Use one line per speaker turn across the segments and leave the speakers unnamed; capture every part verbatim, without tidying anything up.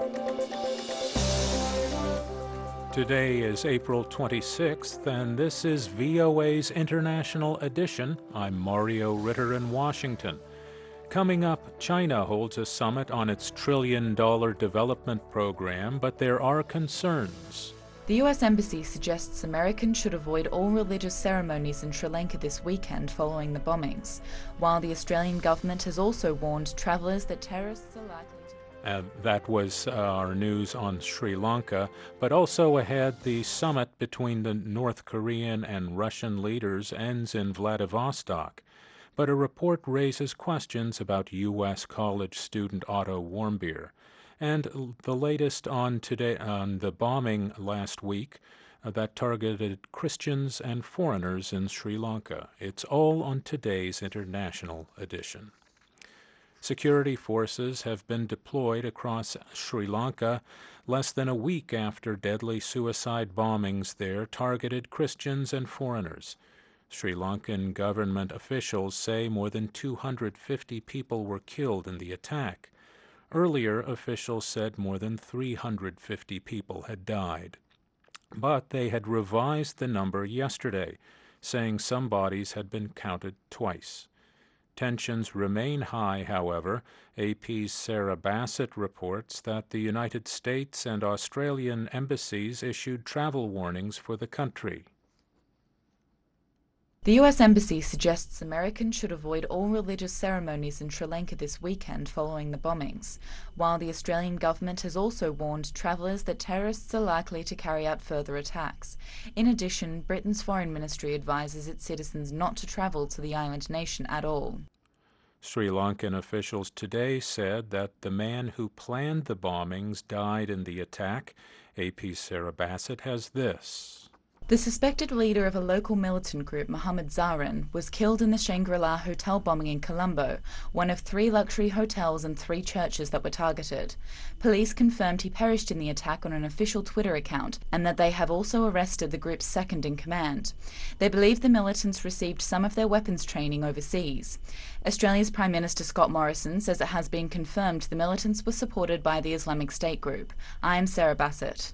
Today is April twenty-sixth, and this is V O A's International Edition. I'm Mario Ritter in Washington. Coming up, China holds a summit on its trillion dollar development program, but there are concerns.
The U S Embassy suggests Americans should avoid all religious ceremonies in Sri Lanka this weekend following the bombings, while the Australian government has also warned travellers that terrorists are likely to...
Uh, that was uh, our news on Sri Lanka, but also ahead, the summit between the North Korean and Russian leaders ends in Vladivostok. But a report raises questions about U S college student Otto Warmbier. And the latest on today on the bombing last week uh, that targeted Christians and foreigners in Sri Lanka. It's all on today's International Edition. Security forces have been deployed across Sri Lanka less than a week after deadly suicide bombings there targeted Christians and foreigners. Sri Lankan government officials say more than two hundred fifty people were killed in the attack. Earlier, officials said more than three hundred fifty people had died. But they had revised the number yesterday, saying some bodies had been counted twice. Tensions remain high, however. A P's Sarah Bassett reports that the United States and Australian embassies issued travel warnings for the country.
The U S Embassy suggests Americans should avoid all religious ceremonies in Sri Lanka this weekend following the bombings, while the Australian government has also warned travellers that terrorists are likely to carry out further attacks. In addition, Britain's Foreign Ministry advises its citizens not to travel to the island nation at all.
Sri Lankan officials today said that the man who planned the bombings died in the attack. A P's Sarah Bassett has this.
The suspected leader of a local militant group, Mohammed Zarin, was killed in the Shangri-La hotel bombing in Colombo, one of three luxury hotels and three churches that were targeted. Police confirmed he perished in the attack on an official Twitter account, and that they have also arrested the group's second-in-command. They believe the militants received some of their weapons training overseas. Australia's Prime Minister Scott Morrison says it has been confirmed the militants were supported by the Islamic State group. I am Sarah Bassett.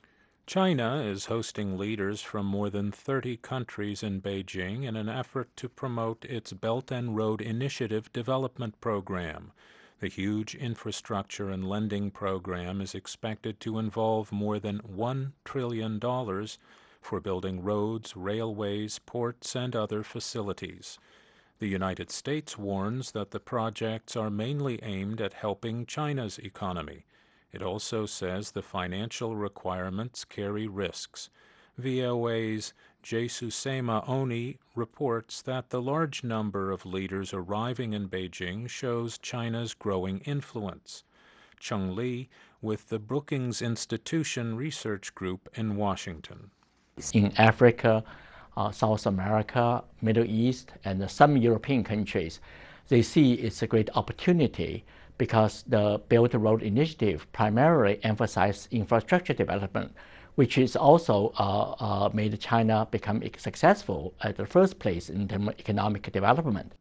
China is hosting leaders from more than thirty countries in Beijing in an effort to promote its Belt and Road Initiative development program. The huge infrastructure and lending program is expected to involve more than one trillion dollars for building roads, railways, ports, and other facilities. The United States warns that the projects are mainly aimed at helping China's economy. It also says the financial requirements carry risks. V O A's Jesusema Oni reports that the large number of leaders arriving in Beijing shows China's growing influence. Cheng Li with the Brookings Institution Research Group in Washington.
In Africa, uh, South America, Middle East, and some European countries, they see it's a great opportunity because the Belt and Road Initiative primarily emphasizes infrastructure development, which is also uh, uh, made China become successful at the first place in terms of economic development.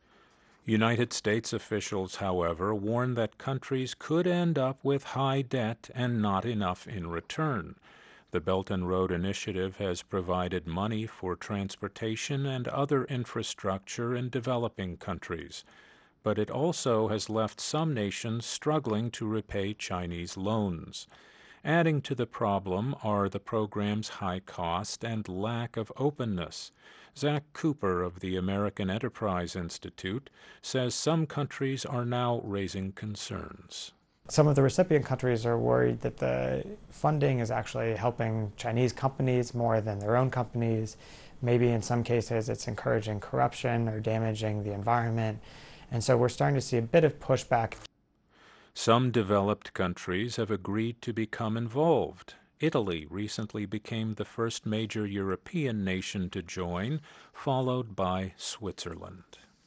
United States officials, however, warn that countries could end up with high debt and not enough in return. The Belt and Road Initiative has provided money for transportation and other infrastructure in developing countries, but it also has left some nations struggling to repay Chinese loans. Adding to the problem are the program's high cost and lack of openness. Zach Cooper of the American Enterprise Institute says some countries are now raising concerns.
Some of the recipient countries are worried that the funding is actually helping Chinese companies more than their own companies. Maybe in some cases it's encouraging corruption or damaging the environment. And so we're starting to see a bit of pushback.
Some developed countries have agreed to become involved. Italy recently became the first major European nation to join, followed by Switzerland.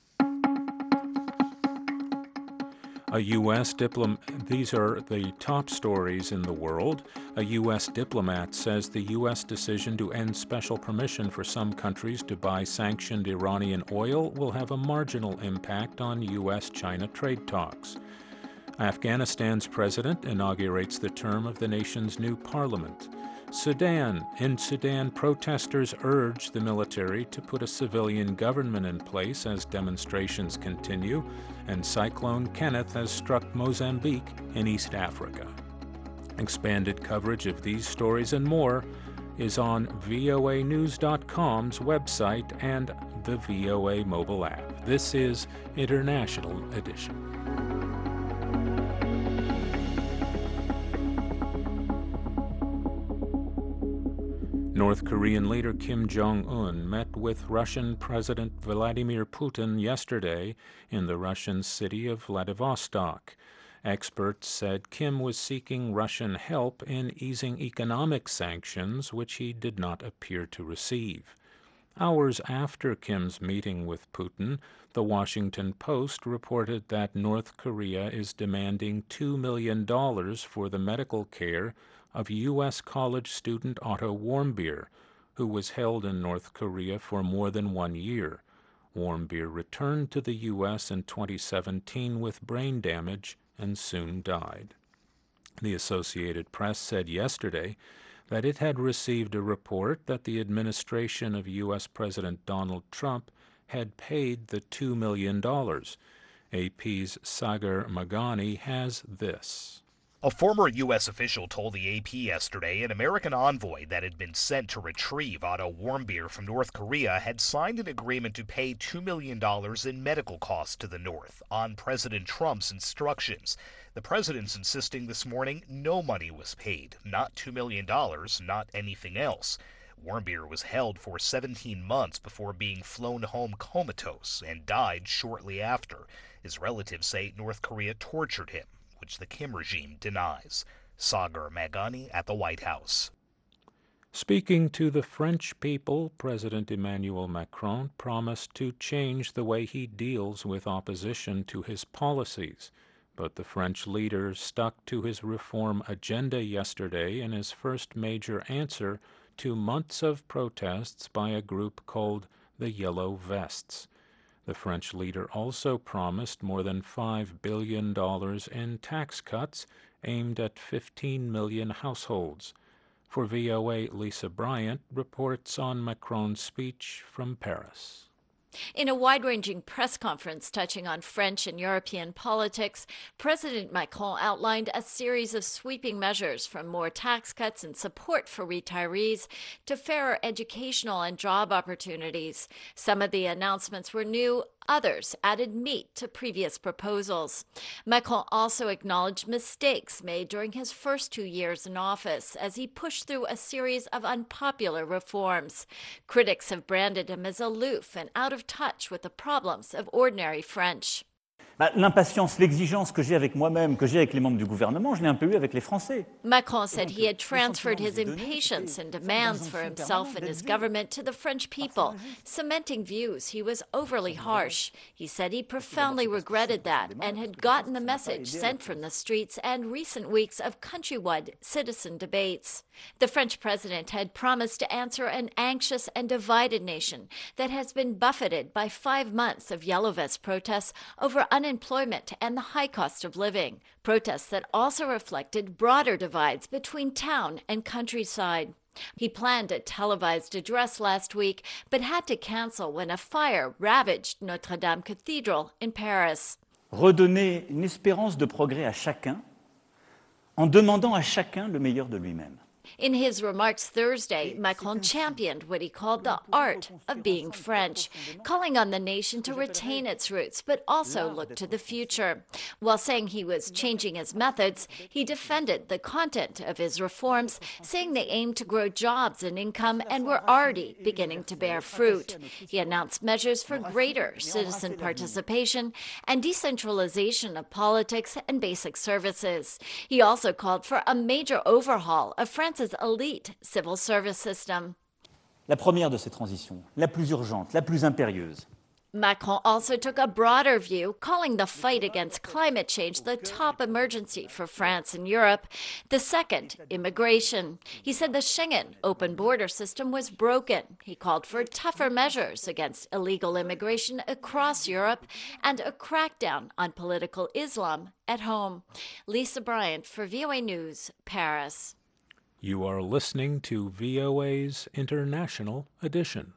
A U S diplomat, these are the top stories in the world. A U S diplomat says the U S decision to end special permission for some countries to buy sanctioned Iranian oil will have a marginal impact on U S China trade talks. Afghanistan's president inaugurates the term of the nation's new parliament. Sudan. In Sudan, protesters urge the military to put a civilian government in place as demonstrations continue, and Cyclone Kenneth has struck Mozambique in East Africa. Expanded coverage of these stories and more is on V O A news dot com's website and the V O A mobile app. This is International Edition. North Korean leader Kim Jong-un met with Russian President Vladimir Putin yesterday in the Russian city of Vladivostok. Experts said Kim was seeking Russian help in easing economic sanctions, which he did not appear to receive. Hours after Kim's meeting with Putin, the Washington Post reported that North Korea is demanding two million dollars for the medical care of U S college student Otto Warmbier, who was held in North Korea for more than one year. Warmbier returned to the U S in twenty seventeen with brain damage and soon died. The Associated Press said yesterday that it had received a report that the administration of U S President Donald Trump had paid the two million dollars. A P's Sagar Magani has this.
A former U S official told the A P yesterday an American envoy that had been sent to retrieve Otto Warmbier from North Korea had signed an agreement to pay two million dollars in medical costs to the North on President Trump's instructions. The president's insisting this morning no money was paid, not two million dollars, not anything else. Warmbier was held for seventeen months before being flown home comatose and died shortly after. His relatives say North Korea tortured him, which the Kim regime denies. Sagar Magani at the White House.
Speaking to the French people, President Emmanuel Macron promised to change the way he deals with opposition to his policies. But the French leader stuck to his reform agenda yesterday in his first major answer to months of protests by a group called the Yellow Vests. The French leader also promised more than five billion dollars in tax cuts aimed at fifteen million households. For V O A, Lisa Bryant reports on Macron's speech from Paris.
In a wide-ranging press conference touching on French and European politics, President Macron outlined a series of sweeping measures from more tax cuts and support for retirees to fairer educational and job opportunities. Some of the announcements were new. Others added meat to previous proposals. Macron also acknowledged mistakes made during his first two years in office as he pushed through a series of unpopular reforms. Critics have branded him as aloof and out of touch with the problems of ordinary French.
L'impatience, l'exigence que j'ai avec moi-même, que j'ai avec les membres du gouvernement, je l'ai un peu eu avec les Français.
Macron said he had transferred his impatience and demands for himself and his government to the French people, cementing views he was overly harsh. He said he profoundly regretted that and had gotten the message sent from the streets and recent weeks of countrywide citizen debates. The French president had promised to answer an anxious and divided nation that has been buffeted by five months of Yellow Vest protests over unemployment and the high cost of living, protests that also reflected broader divides between town and countryside. He planned a televised address last week, but had to cancel when a fire ravaged Notre Dame Cathedral in Paris.
Redonner une espérance de progrès à chacun en demandant à chacun le meilleur de lui-même.
In his remarks Thursday, Macron championed what he called the art of being French, calling on the nation to retain its roots but also look to the future. While saying he was changing his methods, he defended the content of his reforms, saying they aimed to grow jobs and income and were already beginning to bear fruit. He announced measures for greater citizen participation and decentralization of politics and basic services. He also called for a major overhaul of France's elite civil service system.
La première de ces transitions, la plus urgente, la plus impérieuse,
Macron also took a broader view, calling the fight against climate change the top emergency for France and Europe. The second, immigration. He said the Schengen open border system was broken. He called for tougher measures against illegal immigration across Europe and a crackdown on political Islam at home. Lisa Bryant for V O A News, Paris.
You are listening to V O A's International Edition.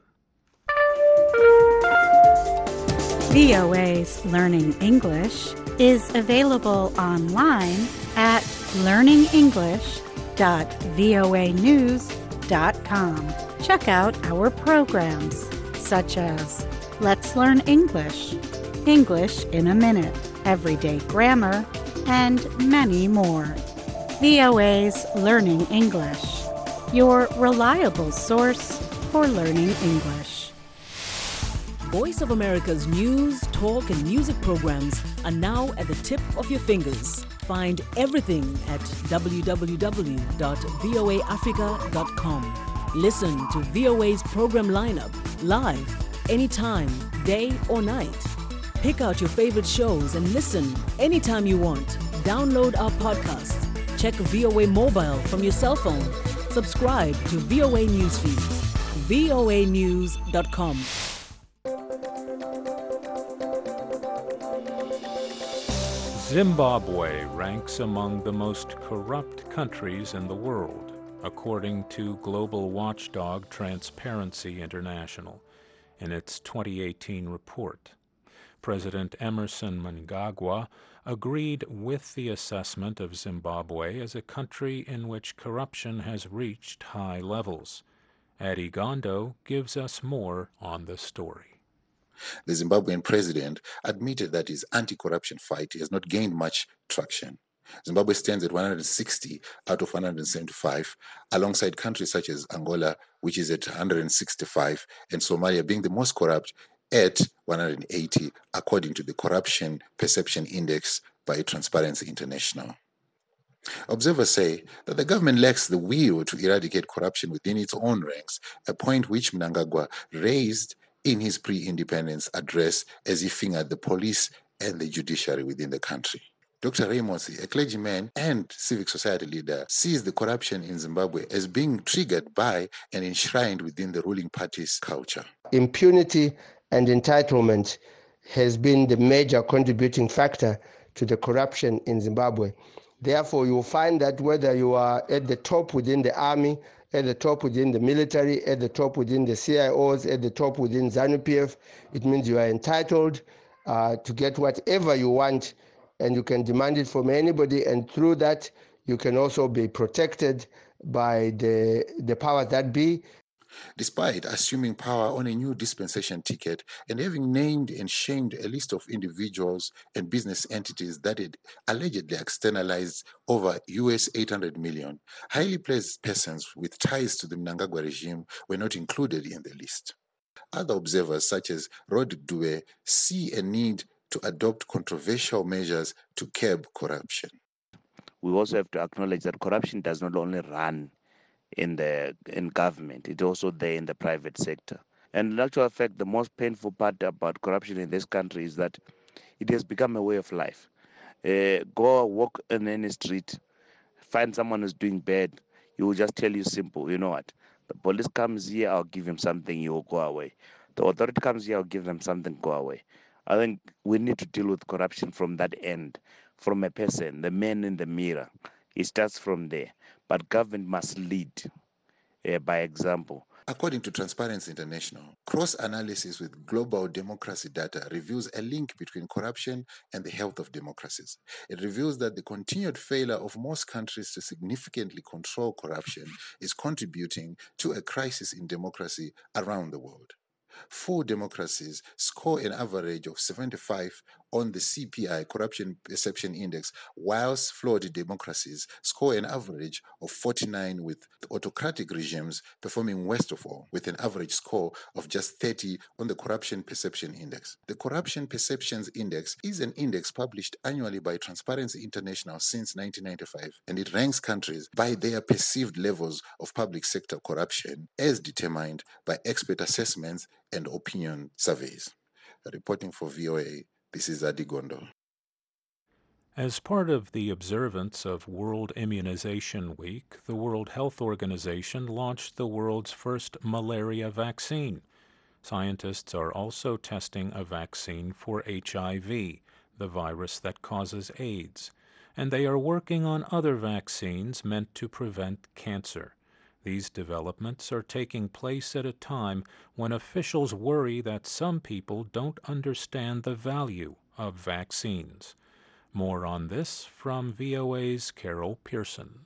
V O A's Learning English is available online at learning english dot voa news dot com. Check out our programs such as Let's Learn English, English in a Minute, Everyday Grammar, and many more. V O A's Learning English, your reliable source for learning English.
Voice of America's news, talk, and music programs are now at the tip of your fingers. Find everything at w w w dot v o a africa dot com. Listen to V O A's program lineup live, anytime, day or night. Pick out your favorite shows and listen anytime you want. Download our podcast. Check V O A Mobile from your cell phone. Subscribe to V O A Newsfeed. v o a news dot com.
Zimbabwe ranks among the most corrupt countries in the world, according to global watchdog Transparency International in its twenty eighteen report. President Emerson Mnangagwa agreed with the assessment of Zimbabwe as a country in which corruption has reached high levels. Adi Gondo gives us more on the story.
The Zimbabwean president admitted that his anti-corruption fight has not gained much traction. Zimbabwe stands at one hundred sixty out of one hundred seventy-five, alongside countries such as Angola, which is at one hundred sixty-five, and Somalia being the most corrupt at one hundred eighty, according to the Corruption Perception Index by Transparency International. Observers say that the government lacks the will to eradicate corruption within its own ranks, a point which Mnangagwa raised in his pre-independence address as he fingered the police and the judiciary within the country. Doctor Ray Mosi, a clergyman and civic society leader, sees the corruption in Zimbabwe as being triggered by and enshrined within the ruling party's culture.
Impunity and entitlement has been the major contributing factor to the corruption in Zimbabwe. Therefore, you will find that whether you are at the top within the army, at the top within the military, at the top within the C I Os, at the top within ZANU-P F, it means you are entitled uh, to get whatever you want, and you can demand it from anybody, and through that, you can also be protected by the, the powers that be.
Despite assuming power on a new dispensation ticket and having named and shamed a list of individuals and business entities that had allegedly externalized over U S eight hundred million, highly placed persons with ties to the Mnangagwa regime were not included in the list. Other observers, such as Rod Dube, see a need to adopt controversial measures to curb corruption.
We also have to acknowledge that corruption does not only run in the in government, it's also there in the private sector. And in actual fact, the most painful part about corruption in this country is that it has become a way of life. Uh, go walk in any street, find someone who's doing bad, he will just tell you simple, you know what, the police comes here, I'll give him something, he will go away. The authority comes here, I'll give them something, go away. I think we need to deal with corruption from that end, from a person, the man in the mirror. It starts from there. But government must lead uh, by example.
According to Transparency International, cross-analysis with global democracy data reveals a link between corruption and the health of democracies. It reveals that the continued failure of most countries to significantly control corruption is contributing to a crisis in democracy around the world. Full democracies score an average of seventy-five on the C P I, Corruption Perception Index, whilst flawed democracies score an average of forty-nine, with autocratic regimes performing worst of all, with an average score of just thirty on the Corruption Perception Index. The Corruption Perceptions Index is an index published annually by Transparency International since nineteen ninety-five, and it ranks countries by their perceived levels of public sector corruption as determined by expert assessments and opinion surveys. Reporting for V O A, this is Adi Gondo.
As part of the observance of World Immunization Week, the World Health Organization launched the world's first malaria vaccine. Scientists are also testing a vaccine for H I V, the virus that causes AIDS, and they are working on other vaccines meant to prevent cancer. These developments are taking place at a time when officials worry that some people don't understand the value of vaccines. More on this from V O A's Carol Pearson.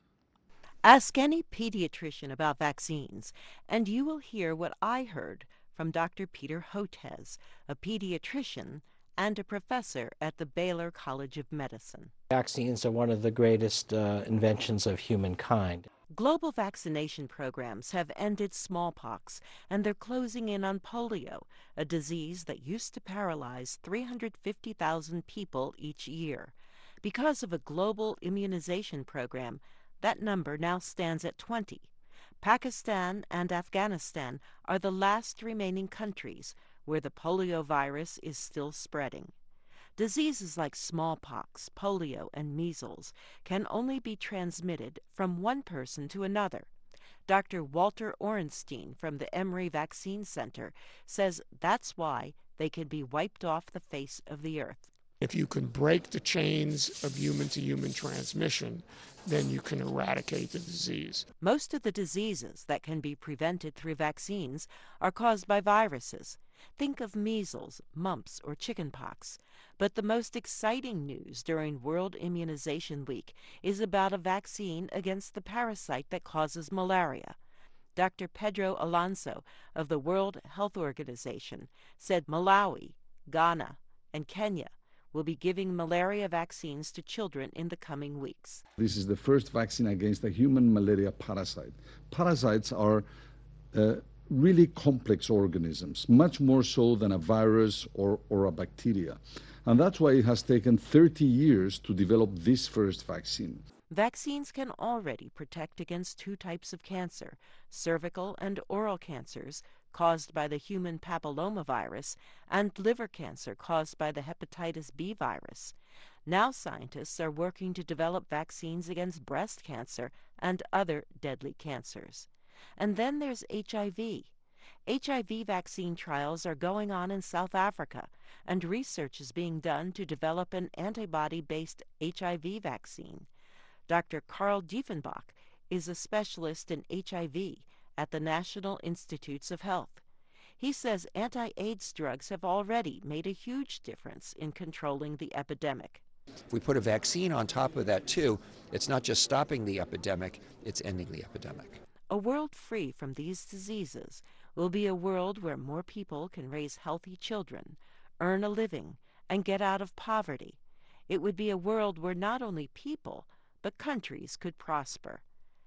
Ask any pediatrician about vaccines, and you will hear what I heard from Doctor Peter Hotez, a pediatrician and a professor at the Baylor College of Medicine.
Vaccines are one of the greatest uh, inventions of humankind.
Global vaccination programs have ended smallpox, and they're closing in on polio, a disease that used to paralyze three hundred fifty thousand people each year. Because of a global immunization program, that number now stands at twenty. Pakistan and Afghanistan are the last remaining countries where the polio virus is still spreading. Diseases like smallpox, polio, and measles can only be transmitted from one person to another. Doctor Walter Orenstein from the Emory Vaccine Center says that's why they can be wiped off the face of the earth.
If you can break the chains of human-to-human transmission, then you can eradicate the disease.
Most of the diseases that can be prevented through vaccines are caused by viruses. Think of measles, mumps, or chickenpox. But the most exciting news during World Immunization Week is about a vaccine against the parasite that causes malaria. Doctor Pedro Alonso of the World Health Organization said Malawi, Ghana, and Kenya will be giving malaria vaccines to children in the coming weeks.
This is the first vaccine against a human malaria parasite. Parasites are uh, really complex organisms, much more so than a virus or, or a bacteria. And that's why it has taken thirty years to develop this first vaccine.
Vaccines can already protect against two types of cancer, cervical and oral cancers caused by the human papillomavirus and liver cancer caused by the hepatitis B virus. Now scientists are working to develop vaccines against breast cancer and other deadly cancers. And then there's H I V. H I V vaccine trials are going on in South Africa, and research is being done to develop an antibody-based H I V vaccine. Doctor Karl Diefenbach is a specialist in H I V at the National Institutes of Health. He says anti-AIDS drugs have already made a huge difference in controlling the epidemic.
If we put a vaccine on top of that too, it's not just stopping the epidemic, it's ending the epidemic.
A world free from these diseases will be a world where more people can raise healthy children, earn a living, and get out of poverty. It would be a world where not only people, but countries could prosper.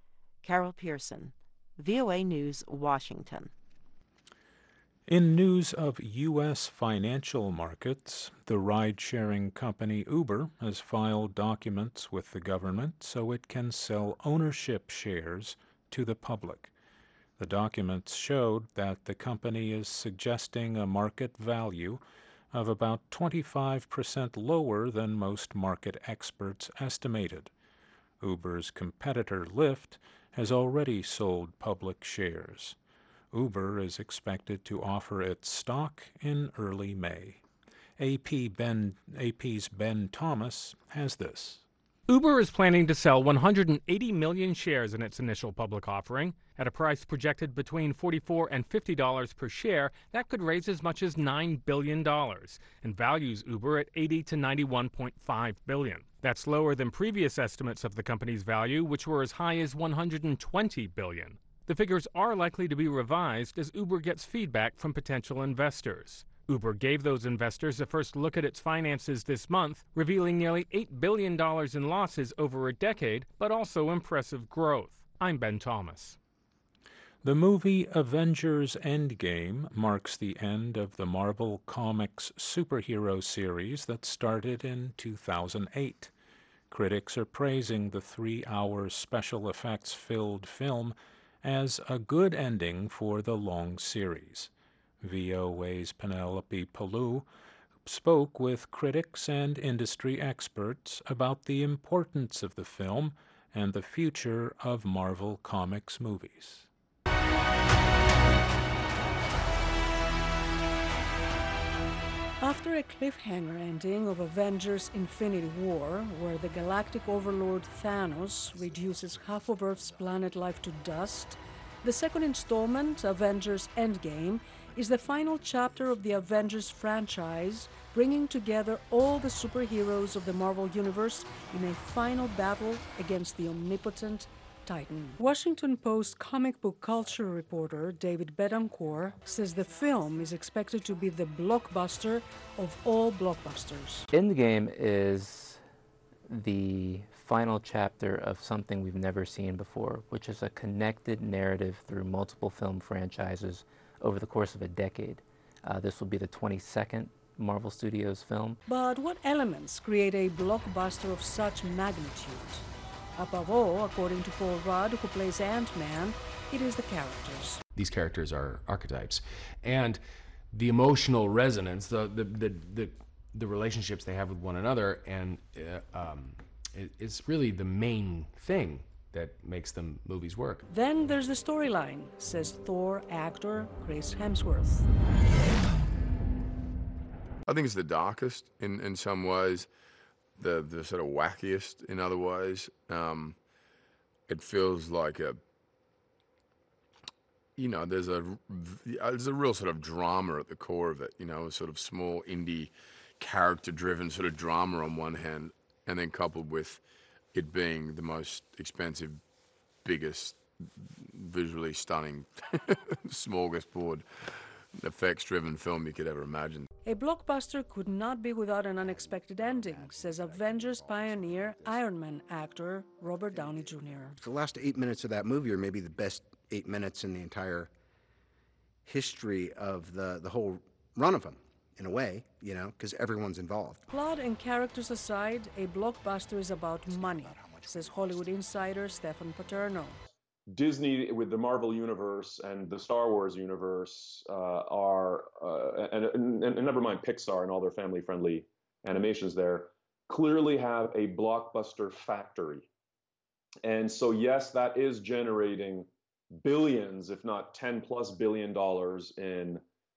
Carol Pearson, V O A News, Washington.
In news of U S financial markets, the ride-sharing company Uber has filed documents with the government so it can sell ownership shares to the public. The documents showed that the company is suggesting a market value of about twenty-five percent lower than most market experts estimated. Uber's competitor Lyft has already sold public shares. Uber is expected to offer its stock in early May. A P Ben, A P's Ben Thomas has this.
Uber is planning to sell one hundred eighty million shares in its initial public offering. At a price projected between forty-four dollars and fifty dollars per share, that could raise as much as nine billion dollars and values Uber at eighty to ninety-one point five billion dollars. That's lower than previous estimates of the company's value, which were as high as one hundred twenty billion dollars. The figures are likely to be revised as Uber gets feedback from potential investors. Uber gave those investors a first look at its finances this month, revealing nearly eight billion dollars in losses over a decade, but also impressive growth. I'm Ben Thomas.
The movie Avengers Endgame marks the end of the Marvel Comics superhero series that started in two thousand eight. Critics are praising the three-hour special effects-filled film as a good ending for the long series. V O A's Penelope Palou spoke with critics and industry experts about the importance of the film and the future of Marvel Comics movies.
After a cliffhanger ending of Avengers Infinity War, where the galactic overlord Thanos reduces half of Earth's planet life to dust, the second installment, Avengers Endgame, is the final chapter of the Avengers franchise, bringing together all the superheroes of the Marvel Universe in a final battle against the omnipotent Titan. Washington Post comic book culture reporter David Betancourt says the film is expected to be the blockbuster of all blockbusters.
Endgame is the final chapter of something we've never seen before, which is a connected narrative through multiple film franchises over the course of a decade. Uh, this will be the twenty-second Marvel Studios film.
But what elements create a blockbuster of such magnitude? Above all, according to Paul Rudd, who plays Ant-Man, it is the characters.
These characters are archetypes, and the emotional resonance, the the the the, the relationships they have with one another, and uh, um, it, it's really the main thing that makes them movies work.
Then there's the storyline, says Thor actor Chris Hemsworth.
I think it's the darkest in, in some ways, the, the sort of wackiest in other ways. Um, it feels like a, you know, there's a, there's a real sort of drama at the core of it, you know, a sort of small indie character-driven sort of drama on one hand, and then coupled with it being the most expensive, biggest, visually stunning, smorgasbord, effects-driven film you could ever imagine.
A blockbuster could not be without an unexpected ending, says Avengers pioneer Iron Man actor Robert Downey Junior
The last eight minutes of that movie are maybe the best eight minutes in the entire history of the, the whole run of them, in a way, you know, because everyone's involved.
Plot and characters aside, a blockbuster is about money, says Hollywood insider Stefan Paterno.
Disney, with the Marvel Universe and the Star Wars universe, uh, are, uh, and, and, and never mind Pixar and all their family-friendly animations there, clearly have a blockbuster factory. And so, yes, that is generating billions, if not ten plus billion dollars in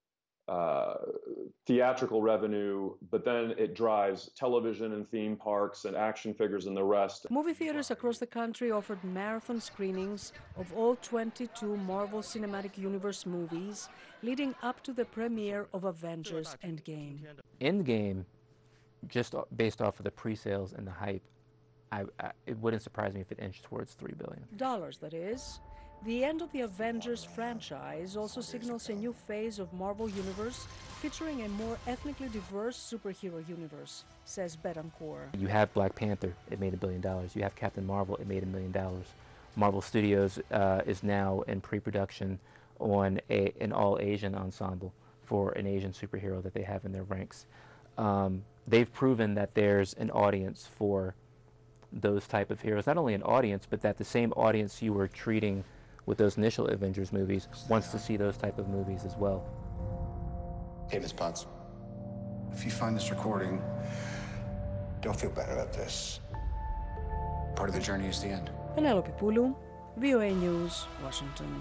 uh, theatrical revenue, but then it drives television and theme parks and action figures and the rest.
Movie theaters across the country offered marathon screenings of all twenty-two Marvel Cinematic Universe movies leading up to the premiere of Avengers Endgame.
Endgame, just based off of the pre-sales and the hype, I, I, it wouldn't surprise me if it inched towards three billion
dollars. Dollars, that is. The end of the Avengers franchise also signals a new phase of Marvel Universe featuring a more ethnically diverse superhero universe, says Betancourt.
You have Black Panther, it made a billion dollars. You have Captain Marvel, it made a million dollars. Marvel Studios uh, is now in pre-production on a, an all-Asian ensemble for an Asian superhero that they have in their ranks. Um, they've proven that there's an audience for those type of heroes. Not only an audience, but that the same audience you were treating with those initial Avengers movies wants to see those type of movies as well.
Hey, Miss Potts, if you find this recording, don't feel bad about this. Part of the journey is the end.
Penelope Palou, V O A News, Washington.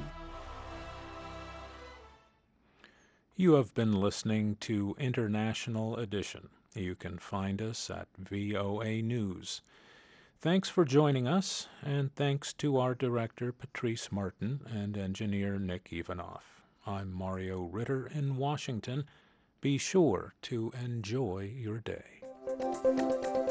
You have been listening to International Edition. You can find us at V O A News. Thanks for joining us, and thanks to our director, Patrice Martin, and engineer, Nick Ivanoff. I'm Mario Ritter in Washington. Be sure to enjoy your day.